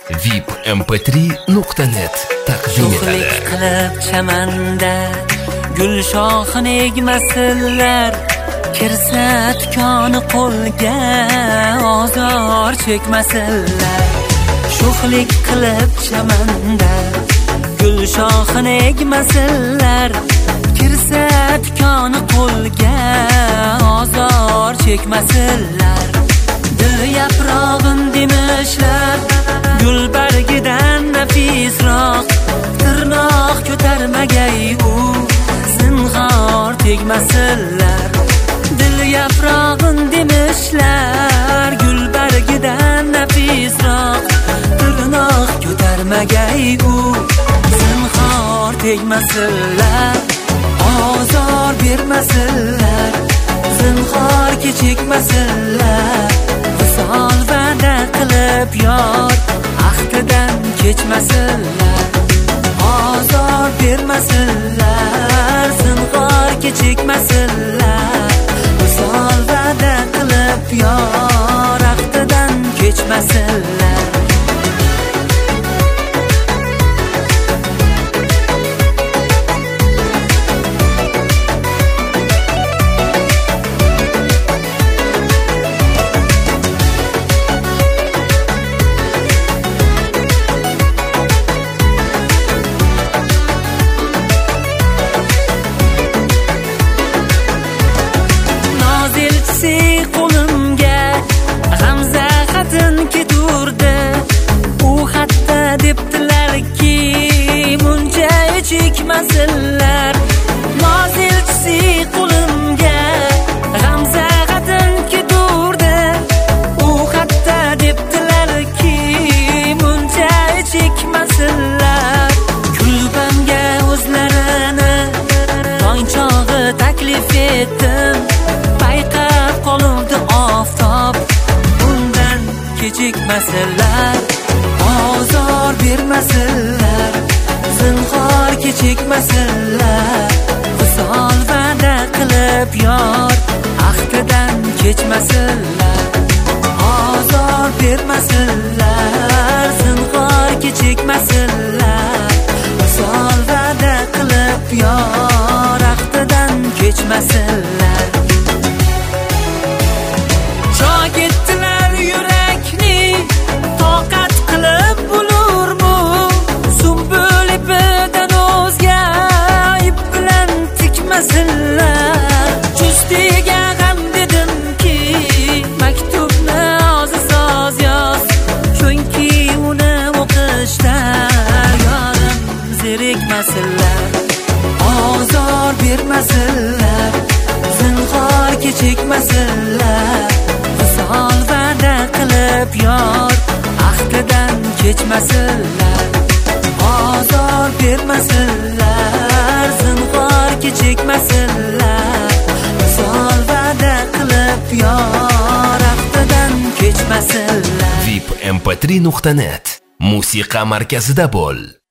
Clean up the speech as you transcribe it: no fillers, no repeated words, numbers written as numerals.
vipmp3.net taqdim etadi. Qilib chamanda gul shoxini egmasinlar, kirsa tikoni qo'lga ozor chekmasinlar. Sho'xlik qilib chamanda gul shoxini egmasinlar, kirsa tikoni qo'lga ozor chekmasinlar. Dil yaprog'in demishlar, gul bargidan nafisroq, tirnoq ko'tarmagay u zinhor tegmasinlar. Dil yaprog'in demishlar, gul bargidan nafisroq, tirnoq ko'tarmagay u zinhor tegmasinlar. Ozor bermasinlar, zinhor kechikmasinlar. Visol va'da qilib yor ahdidan kechmasinlar. Ozor bermasinlar, zinhor kechikmasinlar. Visol va'da qilib yor ahdidan kechmasinlar. Qo'limga g'amza xatin keturdi, u xatda debdilarki muncha chekmasinlar. Nozilchisi qo'limga g'amza xatin keturdi, u xatda debdilarki muncha chekmasinlar. Kulbamga o'zlarini tong chog'i taklif etdim, payqab qoluvdi oftob, bundan kechikmasinlar. Ozor bermasinlar, zinhor kechikmasinlar. Visol va'da qilib yor ahdidan kechmasinlar. Ozor bermasinlar, zinhor kechikmasinlar. Visol va'da qilib yor ahdidan kechmasinlar. Ketdilar yurakni toqat qilib bo'lurmu, sumbul ipidan o'zga ip bilan tikmasinlar. Justiga ham dedimki maktubni oz yoz, chunki uni o'qishda yorim zerikmasinlar. Ozor bermasinlar, zinhor kechikmasinlar. Visol va'da qilib yor ahdidan kechmasinlar. Ozor bermasinlar, zinhor kechikmasinlar. Visol va'da qilib yor ahdidan kechmasinlar. vipmp3.net musiqa markazida bo'l.